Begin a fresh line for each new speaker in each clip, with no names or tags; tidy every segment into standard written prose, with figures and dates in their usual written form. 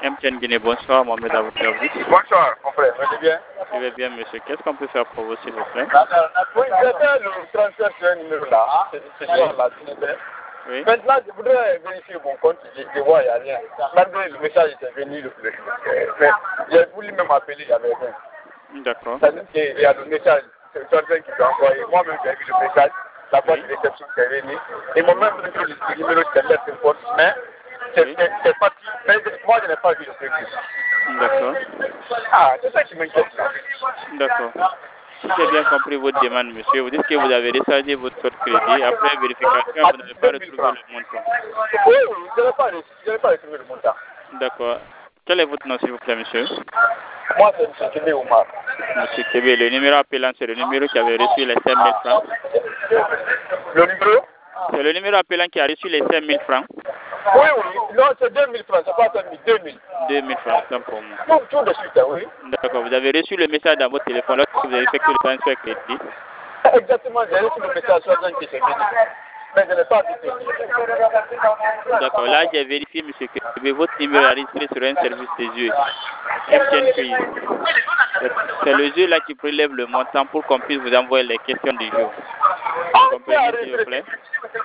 MTN Guinée, bonsoir, Mohamed à votre service.
Bonsoir, mon frère, vous allez bien?
Je vais bien, monsieur. Qu'est-ce qu'on peut faire pour vous, s'il vous plaît?
Oui, j'ai fait le transfert sur un numéro là, c'est là,
Oui.
Maintenant, je voudrais vérifier mon compte, je vois, il n'y a rien. Malgré le message était venu, mais j'ai voulu même appeler, il n'y avait rien.
D'accord.
C'est-à-dire qu'il y a le message, c'est quelqu'un qui l'a envoyé. Moi-même, j'ai vu le message, la boîte de réception qui est venue. Ils m'ont même donné le numéro de téléphone, mais c'est parti. Mais moi, je n'ai pas vu le truc.
D'accord.
Ah, c'est ça qui m'inquiète.
D'accord. Si j'ai bien compris votre demande, monsieur, vous dites que vous avez rechargé votre code crédit. Après vérification, vous n'avez pas retrouvé le montant.
Oui, oui, je n'ai pas retrouvé le montant.
D'accord. Quel est votre nom, s'il vous plaît, monsieur?
Moi, c'est M. Kébé Oumar.
Monsieur Kébé, le numéro appelant, c'est le numéro qui avait reçu les 5 000 francs.
Le numéro?
C'est le numéro appelant qui a reçu les 5 000 francs.
Oui, oui. Non, c'est 2 000 francs, c'est pas 5 000, 2 000.
2 000 francs, c'est pour moi.
Tout de suite, oui.
D'accord. Vous avez reçu le message dans votre téléphone lorsque vous avez effectué le transfert crédit.
Exactement, j'ai reçu le message sur un qui s'est venu. Mais je n'ai pas vu.
D'accord. Là, j'ai vérifié, monsieur Kébé, votre numéro est enregistré sur un service des yeux. MTN Quiz. C'est le jeu là qui prélève le montant pour qu'on puisse vous envoyer les questions du jour. Vous comprenez, s'il vous plaît?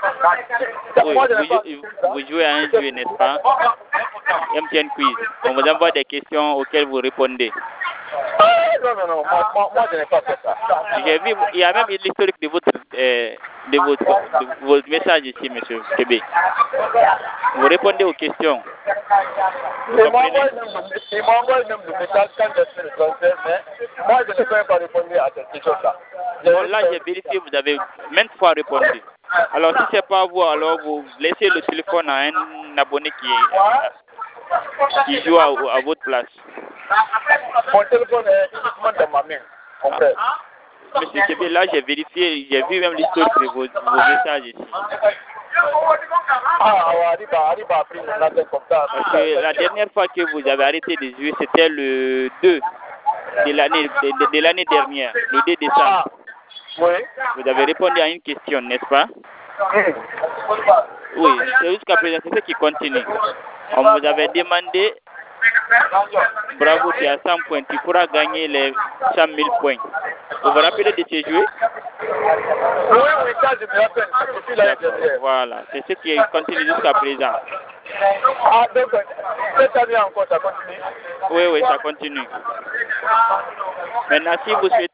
Oui, vous jouez à un jeu, n'est-ce pas? MTN Quiz. On vous envoie des questions auxquelles vous répondez.
Non, moi je n'ai pas fait ça.
J'ai vu, il y a même l'historique de votre message ici, monsieur Kébé. Vous répondez aux questions. Vous comprenez?
Il m'a envoyé même le message quand j'ai fait le transfert, mais moi je n'ai pas répondu à cette question-là.
Bon, là, j'ai vérifié, vous avez maintes fois répondu. Alors, si ce n'est pas vous, alors vous laissez le téléphone à un abonné qui joue à votre place.
Mon téléphone est uniquement dans ma main, mon frère.
Monsieur Kébé, là, j'ai vérifié, j'ai vu même l'historique de vos messages ici.
Arriba a pris mon appel comme ça.
Parce que la dernière fois que vous avez arrêté de jouer, c'était le 2 de l'année dernière, le 2 décembre.
Oui.
Vous avez répondu à une question, n'est-ce pas? Oui, c'est jusqu'à présent, c'est ce qui continue. On vous avait demandé, bravo, tu as 100 points, tu pourras gagner les 100 000 points. Vous vous rappelez de ce jeu?
Oui, ça je me rappelle. Depuis l'année dernière.
Voilà, c'est ce qui continue jusqu'à présent.
Ah, donc, cette année encore, ça continue?
Oui, ça continue. Maintenant, si vous souhaitez